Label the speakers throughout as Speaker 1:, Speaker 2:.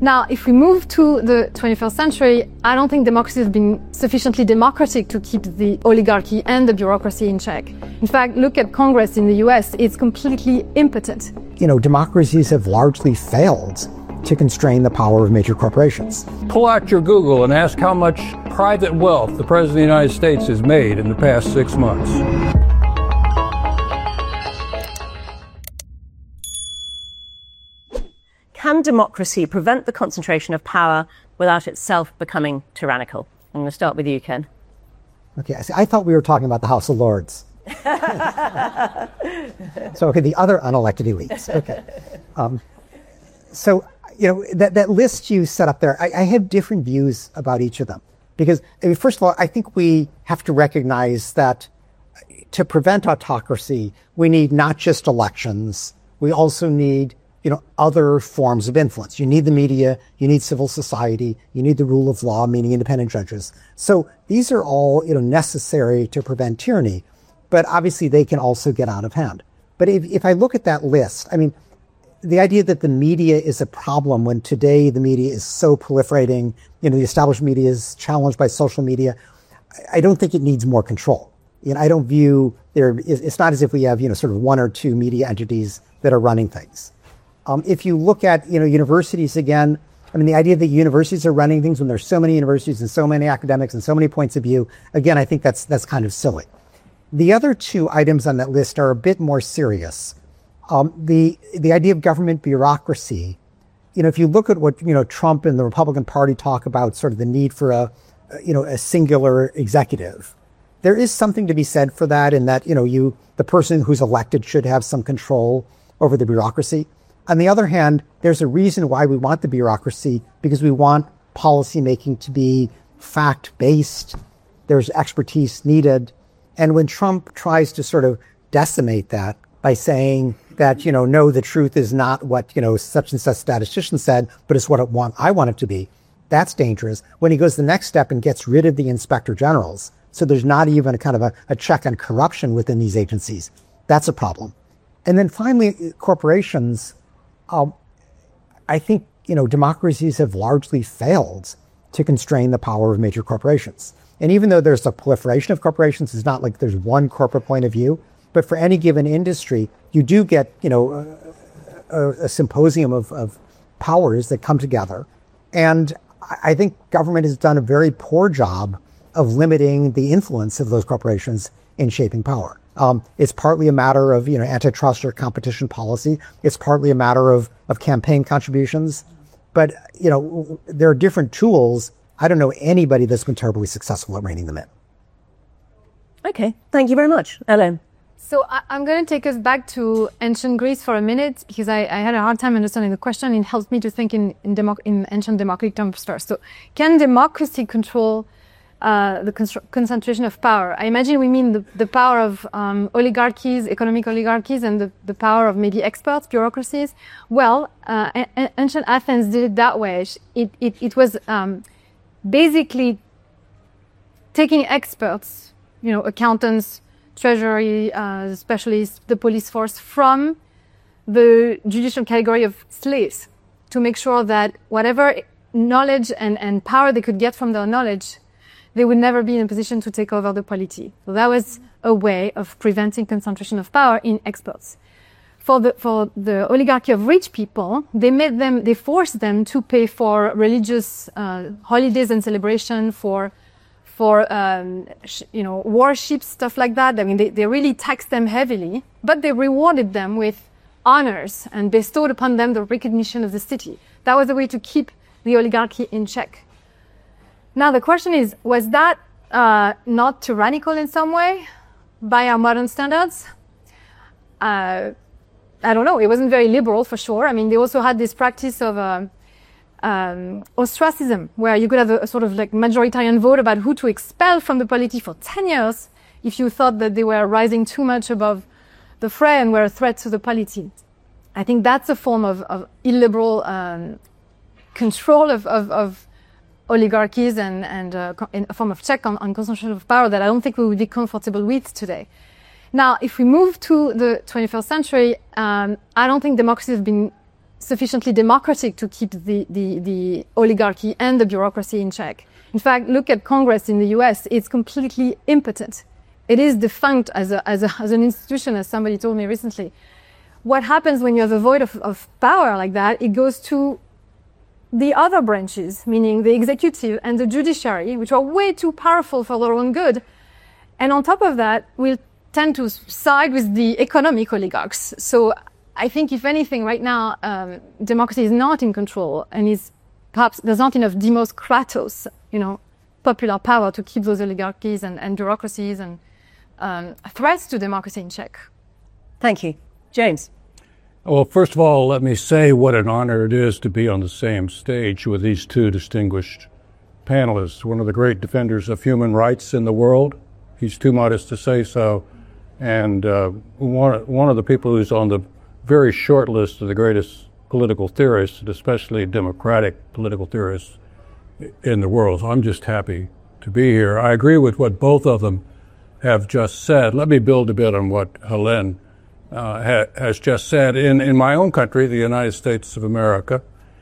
Speaker 1: Now, if we move to the 21st century, I don't think democracy has been sufficiently democratic to keep the oligarchy and the bureaucracy in check. In fact, look at Congress in the US. It's completely impotent.
Speaker 2: Democracies have largely failed to constrain the power of major corporations.
Speaker 3: Pull out your Google and ask how much private wealth the President of the United States has made in the past 6 months.
Speaker 4: Can democracy prevent the concentration of power without itself becoming tyrannical? I'm going to start with you, Ken.
Speaker 2: Okay, I thought we were talking about the House of Lords. So, the other unelected elites. Okay. That list you set up there, I have different views about each of them. Because, first of all, I think we have to recognize that to prevent autocracy, we need not just elections, we also need other forms of influence. You need the media, you need civil society, you need the rule of law, meaning independent judges. So these are all, necessary to prevent tyranny, but obviously they can also get out of hand. But if I look at that list, the idea that the media is a problem when today the media is so proliferating, the established media is challenged by social media, I don't think it needs more control. I don't view it's not as if we have, sort of one or two media entities that are running things. If you look at, universities again, the idea that universities are running things when there's so many universities and so many academics and so many points of view, again, I think that's kind of silly. The other two items on that list are a bit more serious. The idea of government bureaucracy, if you look at what, Trump and the Republican Party talk about sort of the need for a singular executive, there is something to be said for that in that, the person who's elected should have some control over the bureaucracy. On the other hand, there's a reason why we want the bureaucracy, because we want policymaking to be fact-based. There's expertise needed. And when Trump tries to sort of decimate that by saying that, no, the truth is not what, such and such statistician said, but it's what I want it to be, that's dangerous. When he goes the next step and gets rid of the inspector generals, so there's not even a kind of a check on corruption within these agencies, that's a problem. And then finally, corporations, I think, democracies have largely failed to constrain the power of major corporations. And even though there's a proliferation of corporations, it's not like there's one corporate point of view, but for any given industry, you do get, a symposium of powers that come together. And I think government has done a very poor job of limiting the influence of those corporations in shaping power. It's partly a matter of, antitrust or competition policy. It's partly a matter of campaign contributions. But, there are different tools. I don't know anybody that's been terribly successful at reining them in.
Speaker 4: Okay. Thank you very much. Ellen.
Speaker 1: So I'm going to take us back to ancient Greece for a minute, because I had a hard time understanding the question. It helped me to think in ancient democratic terms first. So can democracy control the concentration of power? I imagine we mean the power of oligarchies, economic oligarchies, and the power of maybe experts, bureaucracies. Well, ancient Athens did it that way. It was basically taking experts, accountants, treasury specialists, the police force, from the judicial category of slaves, to make sure that whatever knowledge and power they could get from their knowledge, they would never be in a position to take over the polity. So that was a way of preventing concentration of power in experts. For the oligarchy of rich people, they forced them to pay for religious holidays and celebration, for warships, stuff like that. They really taxed them heavily, but they rewarded them with honors and bestowed upon them the recognition of the city. That was a way to keep the oligarchy in check. Now the question is, was that not tyrannical in some way by our modern standards? I don't know. It wasn't very liberal for sure. They also had this practice of ostracism, where you could have a sort of like majoritarian vote about who to expel from the polity for 10 years if you thought that they were rising too much above the fray and were a threat to the polity. I think that's a form of illiberal control of oligarchies and a form of check on concentration of power that I don't think we would be comfortable with today. Now, if we move to the 21st century, I don't think democracy has been sufficiently democratic to keep the oligarchy and the bureaucracy in check. In fact, look at Congress in the US. It's completely impotent. It is defunct as an institution, as somebody told me recently. What happens when you have a void of power like that? It goes to the other branches, meaning the executive and the judiciary, which are way too powerful for their own good. And on top of that, we'll tend to side with the economic oligarchs. So I think, if anything, right now, democracy is not in control, and is perhaps there's not enough demos kratos, popular power to keep those oligarchies and bureaucracies and threats to democracy in check.
Speaker 4: Thank you. James.
Speaker 3: Well, first of all, let me say what an honor it is to be on the same stage with these two distinguished panelists. One of the great defenders of human rights in the world, he's too modest to say so, and one of the people who's on the very short list of the greatest political theorists, and especially democratic political theorists in the world. So I'm just happy to be here. I agree with what both of them have just said. Let me build a bit on what Helene has just said. In my own country, the United States of America,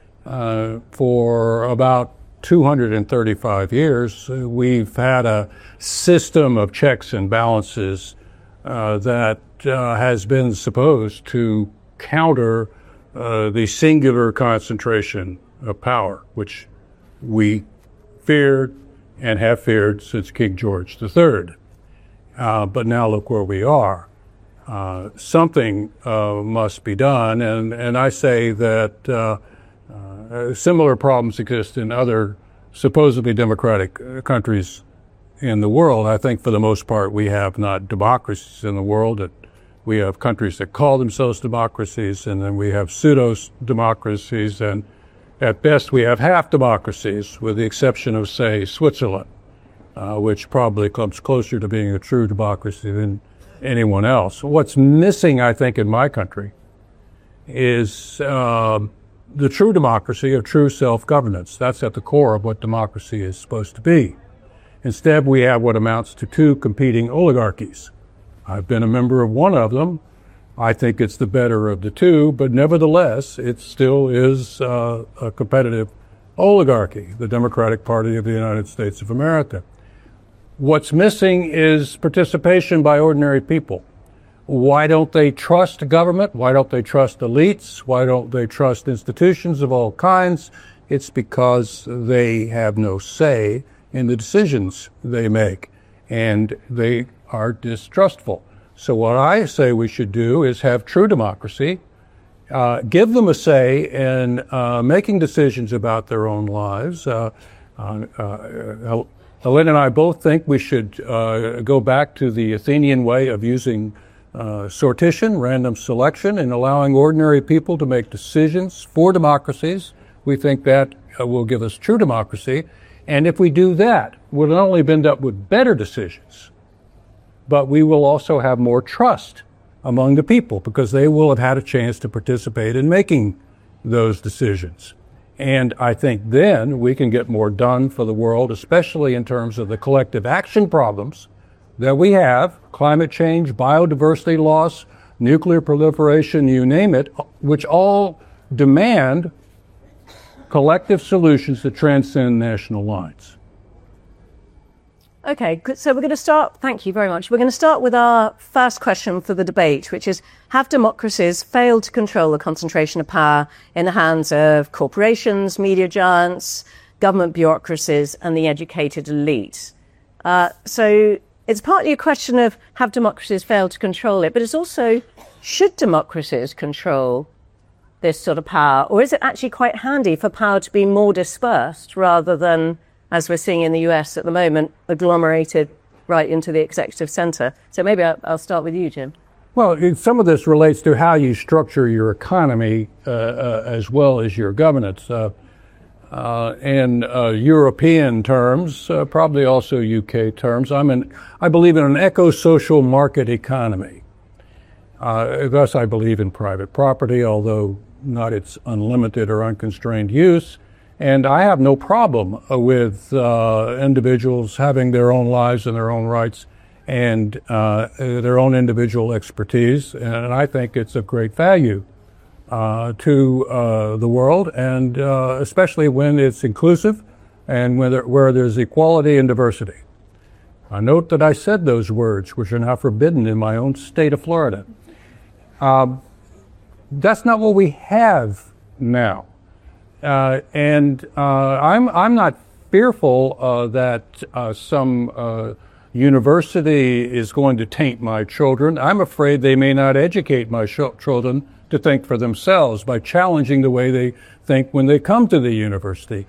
Speaker 3: for about 235 years, we've had a system of checks and balances that has been supposed to counter the singular concentration of power, which we feared and have feared since King George III. But now look where we are. Something must be done, and I say that similar problems exist in other supposedly democratic countries in the world. I think for the most part we have not democracies in the world. We have countries that call themselves democracies, and then we have pseudo-democracies, and at best we have half democracies, with the exception of, say, Switzerland, which probably comes closer to being a true democracy than anyone else. What's missing, I think, in my country is the true democracy of true self-governance. That's at the core of what democracy is supposed to be. Instead, we have what amounts to two competing oligarchies. I've been a member of one of them. I think it's the better of the two, but nevertheless, it still is a competitive oligarchy, the Democratic Party of the United States of America. What's missing is participation by ordinary people. Why don't they trust government? Why don't they trust elites? Why don't they trust institutions of all kinds? It's because they have no say in the decisions they make, and they are distrustful. So what I say we should do is have true democracy, give them a say in making decisions about their own lives. Helene and I both think we should go back to the Athenian way of using sortition, random selection, and allowing ordinary people to make decisions for democracies. We think that will give us true democracy. And if we do that, we'll not only end up with better decisions, but we will also have more trust among the people, because they will have had a chance to participate in making those decisions. And I think then we can get more done for the world, especially in terms of the collective action problems that we have: climate change, biodiversity loss, nuclear proliferation, you name it, which all demand collective solutions that transcend national lines.
Speaker 4: Okay, good. So we're going to start, thank you very much. We're going to start with our first question for the debate, which is, have democracies failed to control the concentration of power in the hands of corporations, media giants, government bureaucracies, and the educated elite? So it's partly a question of, have democracies failed to control it, but it's also, should democracies control this sort of power? Or is it actually quite handy for power to be more dispersed rather than, as we're seeing in the US at the moment, agglomerated right into the executive centre? So maybe I'll start with you, Jim.
Speaker 3: Well, some of this relates to how you structure your economy as well as your governance. In European terms, probably also UK terms, I believe in an eco-social market economy. Thus, I believe in private property, although not its unlimited or unconstrained use. And I have no problem with individuals having their own lives and their own rights and their own individual expertise. And I think it's of great value to the world, and especially when it's inclusive and where there's equality and diversity. I note that I said those words, which are now forbidden in my own state of Florida. That's not what we have now. And I'm not fearful that some university is going to taint my children. I'm afraid they may not educate my children to think for themselves by challenging the way they think when they come to the university.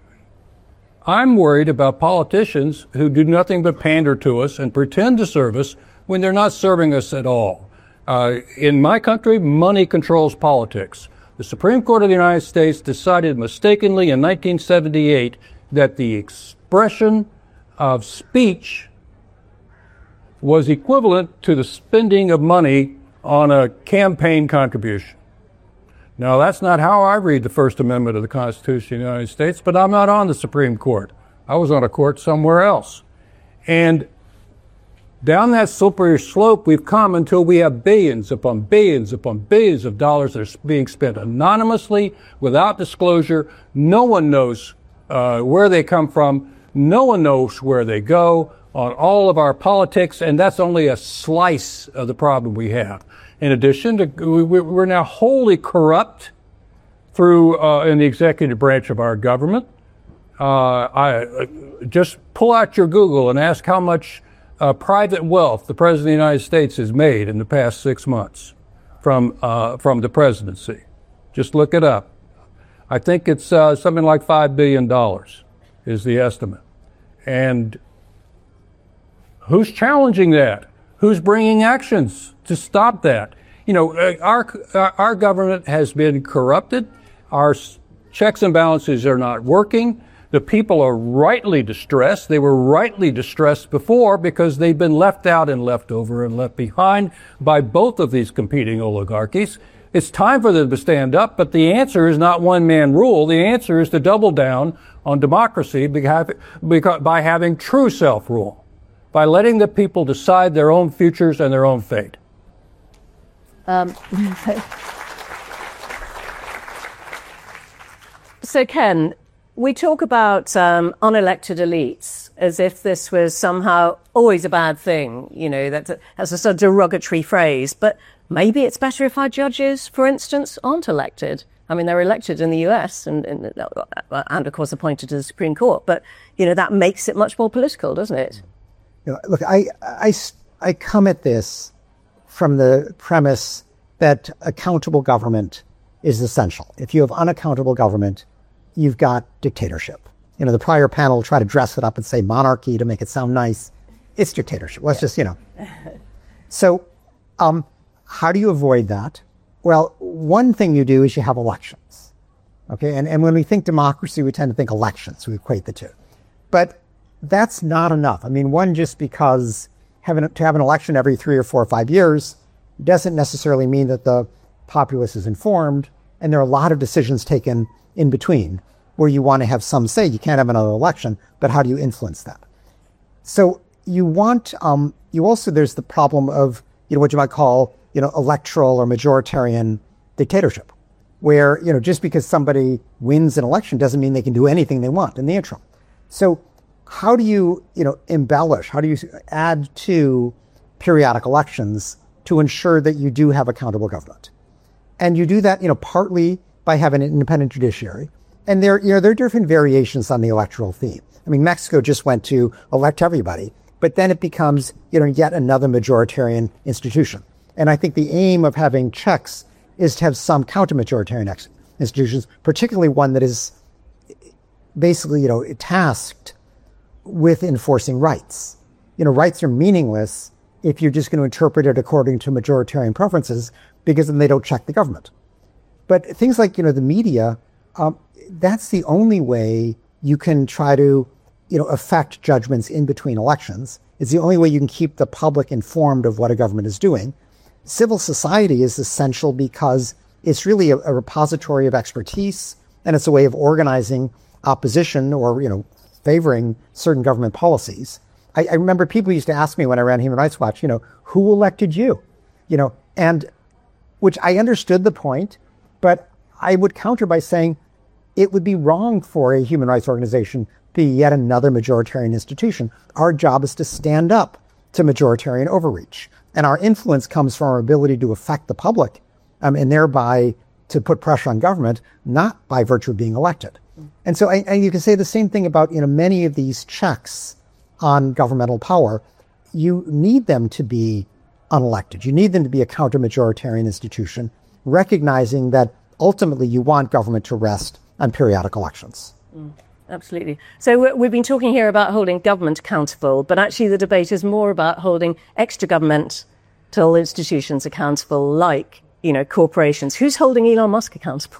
Speaker 3: I'm worried about politicians who do nothing but pander to us and pretend to serve us when they're not serving us at all. In my country, money controls politics. The Supreme Court of the United States decided mistakenly in 1978 that the expression of speech was equivalent to the spending of money on a campaign contribution. Now, that's not how I read the First Amendment of the Constitution of the United States, but I'm not on the Supreme Court. I was on a court somewhere else. And down that slippery slope we've come until we have billions upon billions upon billions of dollars that are being spent anonymously, without disclosure. No one knows where they come from. No one knows where they go on all of our politics, and that's only a slice of the problem we have. In addition, we're now wholly corrupt through in the executive branch of our government. I just pull out your Google and ask how much private wealth the President of the United States has made in the past 6 months from the presidency. Just look it up. I think it's something like $5 billion is the estimate. And who's challenging that? Who's bringing actions to stop that? You know, our government has been corrupted. Our checks and balances are not working. The people are rightly distressed. They were rightly distressed before because they've been left out and left over and left behind by both of these competing oligarchies. It's time for them to stand up, but the answer is not one-man rule. The answer is to double down on democracy by having true self-rule, by letting the people decide their own futures and their own fate.
Speaker 4: So, Ken, we talk about unelected elites as if this was somehow always a bad thing, you know, that's a sort of derogatory phrase. But maybe it's better if our judges, for instance, aren't elected. I mean, they're elected in the US and of course, appointed to the Supreme Court. But, you know, that makes it much more political, doesn't it?
Speaker 2: You know, look, I come at this from the premise that accountable government is essential. If you have unaccountable government, you've got dictatorship. You know, the prior panel tried to dress it up and say monarchy to make it sound nice. It's dictatorship. Let's just, you know. So, how do you avoid that? Well, one thing you do is you have elections. Okay, and when we think democracy, we tend to think elections. We equate the two. But that's not enough. I mean, one, just because to have an election every 3 or 4 or 5 years doesn't necessarily mean that the populace is informed, and there are a lot of decisions taken in between where you want to have some say. You can't have another election, but how do you influence that? So you want, there's the problem of, you know, what you might call, you know, electoral or majoritarian dictatorship, where, you know, just because somebody wins an election doesn't mean they can do anything they want in the interim. So how do you, you know, embellish, how do you add to periodic elections to ensure that you do have accountable government? And you do that, you know, partly by having an independent judiciary. And there are different variations on the electoral theme. I mean, Mexico just went to elect everybody, but then it becomes, you know, yet another majoritarian institution. And I think the aim of having checks is to have some counter-majoritarian institutions, particularly one that is basically, you know, tasked with enforcing rights. You know, rights are meaningless if you're just going to interpret it according to majoritarian preferences, because then they don't check the government. But things like, you know, the media, that's the only way you can try to, you know, affect judgments in between elections. It's the only way you can keep the public informed of what a government is doing. Civil society is essential because it's really a repository of expertise, and it's a way of organizing opposition or, you know, favoring certain government policies. I remember people used to ask me when I ran Human Rights Watch, you know, who elected you? You know, and which I understood the point, But I would counter by saying it would be wrong for a human rights organization to be yet another majoritarian institution. Our job is to stand up to majoritarian overreach. And our influence comes from our ability to affect the public and thereby to put pressure on government, not by virtue of being elected. And so you can say the same thing about many of these checks on governmental power. You need them to be unelected. You need them to be a counter-majoritarian institution, recognizing that ultimately you want government to rest on periodic elections.
Speaker 4: Absolutely. So we've been talking here about holding government accountable, but actually the debate is more about holding extra-governmental institutions accountable, like, corporations. Who's holding Elon Musk accountable?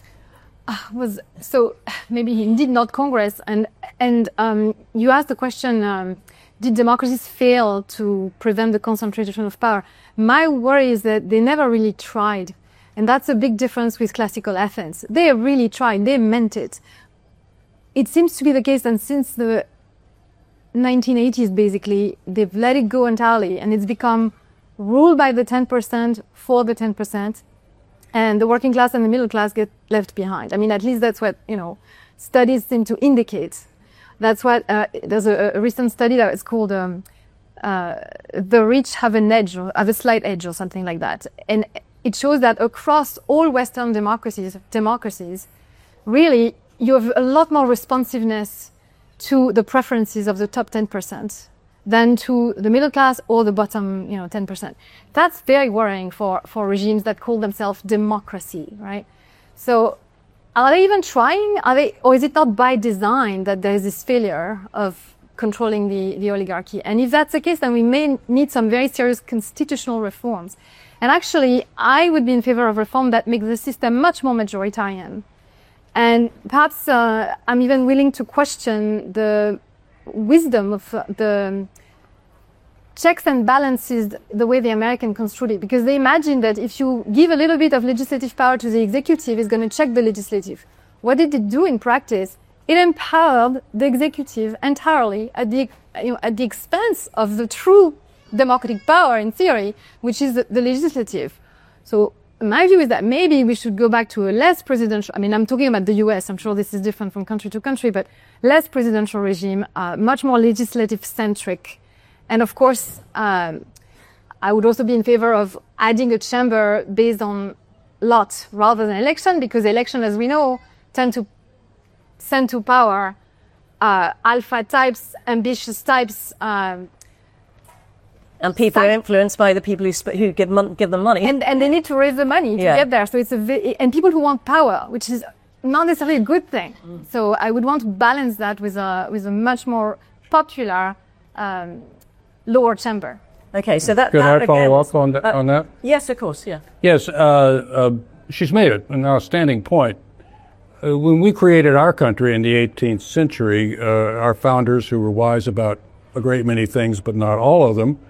Speaker 1: So maybe indeed not Congress. And you asked the question, did democracies fail to prevent the concentration of power? My worry is that they never really tried. And that's a big difference with classical Athens. They really tried. They meant it. It seems to be the case that since the 1980s, basically, they've let it go entirely. And it's become ruled by the 10% for the 10%. And the working class and the middle class get left behind. I mean, at least that's what, studies seem to indicate. That's what, there's a recent study that is called The Rich Have an Edge, or have a slight edge, or something like that. And it shows that across all Western democracies, really, you have a lot more responsiveness to the preferences of the top 10% than to the middle class or the bottom, 10%. That's very worrying for regimes that call themselves democracy, right? So are they even trying? Or is it not by design that there is this failure of controlling the oligarchy? And if that's the case, then we may need some very serious constitutional reforms. And actually, I would be in favor of reform that makes the system much more majoritarian. And perhaps I'm even willing to question the wisdom of the checks and balances the way the Americans construed it, because they imagine that if you give a little bit of legislative power to the executive, it's going to check the legislative. What did it do in practice? It empowered the executive entirely at the expense of the true democratic power in theory, which is the legislative. So my view is that maybe we should go back to a less presidential, I'm talking about the US, I'm sure this is different from country to country, but less presidential regime, much more legislative centric. And of course, I would also be in favor of adding a chamber based on lot rather than election, because election, as we know, tend to send to power alpha types, ambitious types,
Speaker 4: and people are influenced by the people who give them money.
Speaker 1: And they need to raise the money to get there. So and people who want power, which is not necessarily a good thing. So I would want to balance that with a much more popular lower chamber.
Speaker 4: Okay, so that.
Speaker 3: Could
Speaker 4: that
Speaker 3: I follow up on
Speaker 4: again,
Speaker 3: that?
Speaker 4: Yes, of course. Yeah.
Speaker 3: Yes, she's made it an outstanding point. When we created our country in the 18th century, our founders, who were wise about a great many things, but not all of them,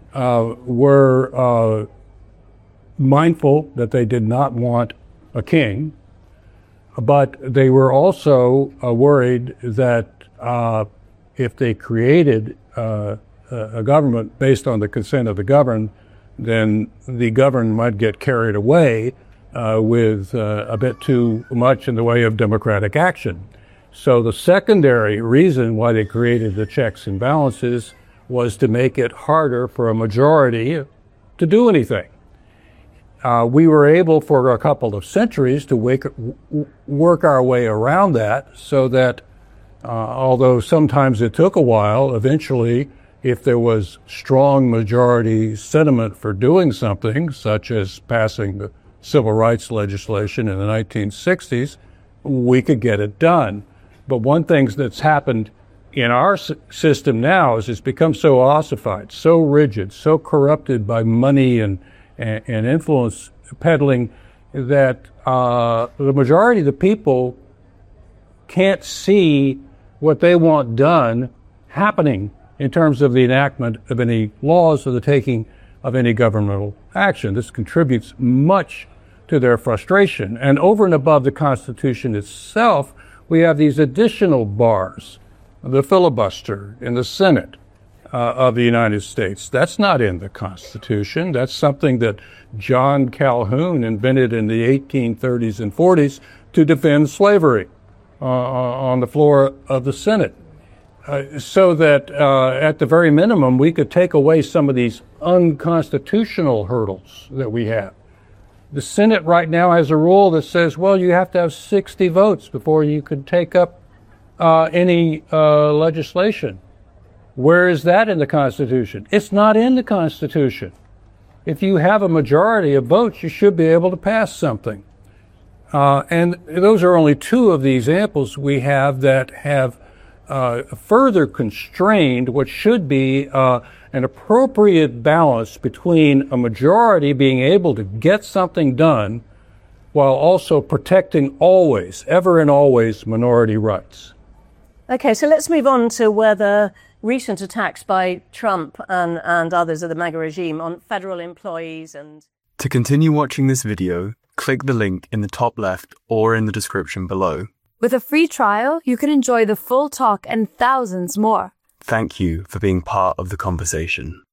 Speaker 3: were mindful that they did not want a king, but they were also worried that if they created a government based on the consent of the governed, then the governed might get carried away with a bit too much in the way of democratic action. So the secondary reason why they created the checks and balances was to make it harder for a majority to do anything. We were able for a couple of centuries to work our way around that, so that although sometimes it took a while, eventually, if there was strong majority sentiment for doing something, such as passing the civil rights legislation in the 1960s, we could get it done. But one thing that's happened in our system now is it's become so ossified, so rigid, so corrupted by money and influence peddling, that the majority of the people can't see what they want done happening in terms of the enactment of any laws or the taking of any governmental action. This contributes much to their frustration. And over and above the Constitution itself, we have these additional bars, the filibuster in the Senate, of the United States. That's not in the Constitution. That's something that John Calhoun invented in the 1830s and 40s to defend slavery on the floor of the Senate. So that at the very minimum, we could take away some of these unconstitutional hurdles that we have. The Senate right now has a rule that says, well, you have to have 60 votes before you could take up any legislation. Where is that in the Constitution? It's not in the Constitution. If you have a majority of votes, you should be able to pass something. And those are only two of the examples we have that have further constrained what should be an appropriate balance between a majority being able to get something done while also protecting always, ever and always, minority rights.
Speaker 4: Okay, so let's move on to whether recent attacks by Trump and others of the MAGA regime on federal employees and...
Speaker 5: To continue watching this video, click the link in the top left or in the description below.
Speaker 6: With a free trial, you can enjoy the full talk and thousands more.
Speaker 5: Thank you for being part of the conversation.